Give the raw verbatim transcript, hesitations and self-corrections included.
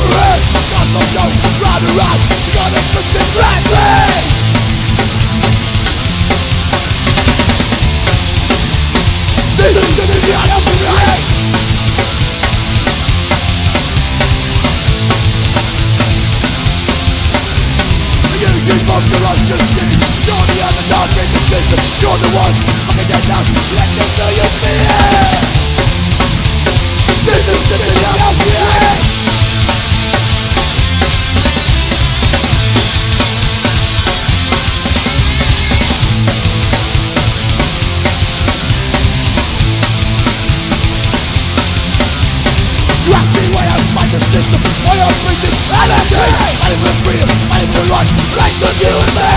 overhead. Got no dough, round and round, you gotta push the black legs. This is the beginning of the night. The usual most ferocious schemes. You're the underdog in the system. You're the ones fucking dead now. Let them know you fear. This is the beginning of the night. You ask me why I fight the system, why I'm preaching anarchy, fighting for freedom, fighting for the right, rights of you and me.